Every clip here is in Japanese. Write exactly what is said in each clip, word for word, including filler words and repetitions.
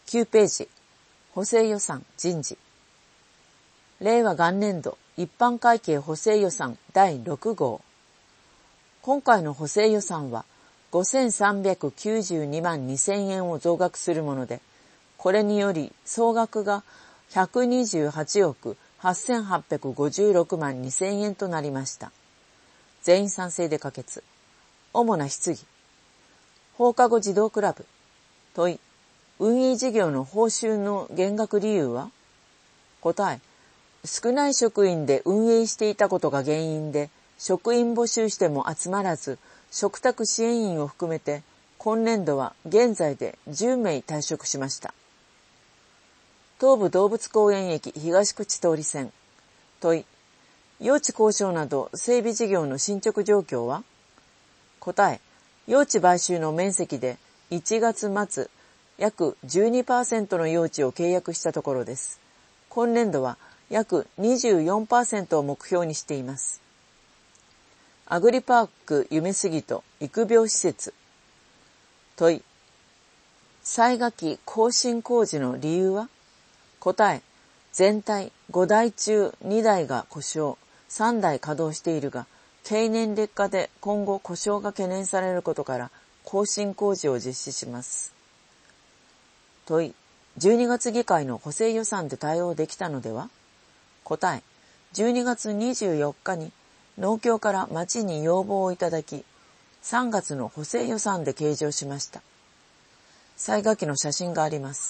きゅうページ、補正予算人事。令和元年度一般会計補正予算だいろく号。今回の補正予算はごせんさんびゃくきゅうじゅうにまんにせんえんを増額するもので、これにより総額がひゃくにじゅうはちおくはっせんはっぴゃくごじゅうろくまんにせんえんとなりました。全員賛成で可決。主な質疑。放課後児童クラブ。問い。運営事業の報酬の減額理由は？答え。少ない職員で運営していたことが原因で、職員募集しても集まらず、嘱託支援員を含めて、今年度は現在でじゅうめい退職しました。東武動物公園駅東口通り線。問い。用地交渉など整備事業の進捗状況は？答え。用地買収の面積でいちがつ末、約 じゅうにパーセント の用地を契約したところです。今年度は約 にじゅうよんパーセント を目標にしています。アグリパーク夢すぎと育苗施設。問い。再学期更新工事の理由は？答え。全体ごだい中にだいが故障、さんだい稼働しているが、経年劣化で今後故障が懸念されることから更新工事を実施します。問い。じゅうにがつ議会の補正予算で対応できたのでは？答え。じゅうにがつにじゅうよっかに農協から町に要望をいただき、さんがつの補正予算で計上しました。再学期の写真があります。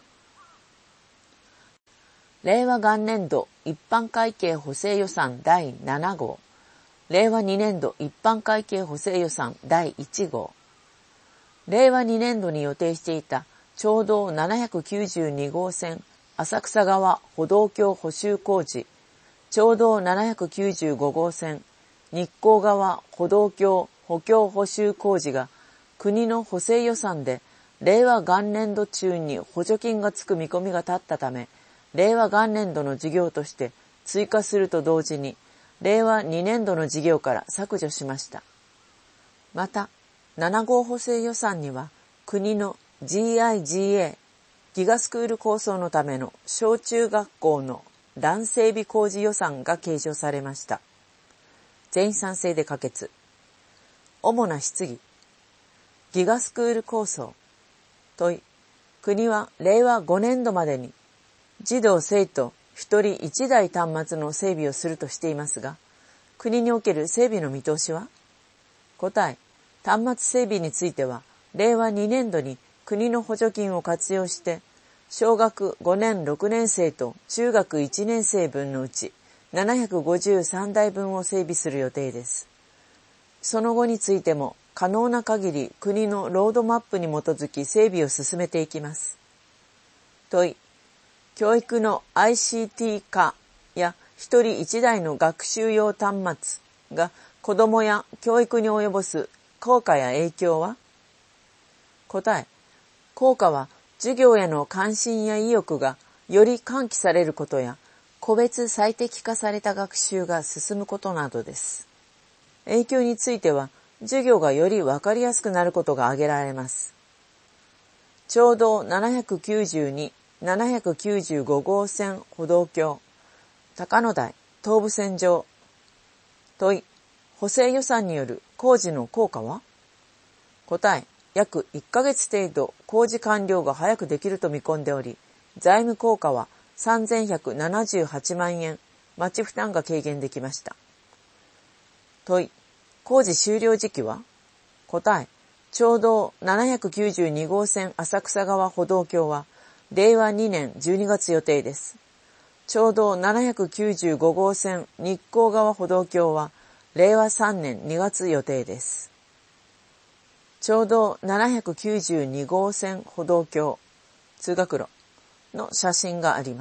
令和元年度一般会計補正予算だいなな号。令和に年度一般会計補正予算だいいち号。令和に年度に予定していた町道ななひゃくきゅうじゅうに号線浅草側歩道橋補修工事、町道ななひゃくきゅうじゅうご号線日光側歩道橋補強補修工事が国の補正予算で令和元年度中に補助金がつく見込みが立ったため、令和元年度の事業として追加すると同時に、令和に年度の事業から削除しました。また、なな号補正予算には国の ジーアイジーエー ギガスクール構想のための小中学校のラン整備工事予算が計上されました。全員賛成で可決。主な質疑。ギガスクール構想。問い。国は令和ご年度までに児童生徒ひとりいちだい端末の整備をするとしていますが、国における整備の見通しは？答え。端末整備については、令和に年度に国の補助金を活用して、小学ご年ろく年生と中学いち年生分のうちななひゃくごじゅうさんだいぶんを整備する予定です。その後についても可能な限り国のロードマップに基づき整備を進めていきます。問い。教育の アイシーティー 化やひとりいちだいの学習用端末が子どもや教育に及ぼす効果や影響は？答え。効果は授業への関心や意欲がより喚起されることや、個別最適化された学習が進むことなどです。影響については、授業がよりわかりやすくなることが挙げられます。町道ななひゃくきゅうじゅうに、ななひゃくきゅうじゅうご号線歩道橋、高野台東武線上。問い。補正予算による工事の効果は？答え。約いっかげつ程度工事完了が早くできると見込んでおり、財務効果はさんぜんひゃくななじゅうはちまんえん、町負担が軽減できました。問い。工事終了時期は？答え。町道ななひゃくきゅうじゅうに号線浅草側歩道橋は、令和に年じゅうにがつ予定です。町道ななひゃくきゅうじゅうご号線日光側歩道橋は、令和さん年にがつ予定です。町道ななひゃくきゅうじゅうに号線歩道橋、通学路の写真があります。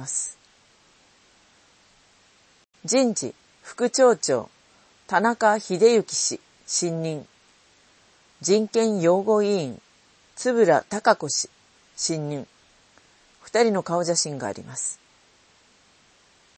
人事、副町長、田中秀幸氏、新任。人権擁護委員、円良孝子氏、新任。二人の顔写真があります。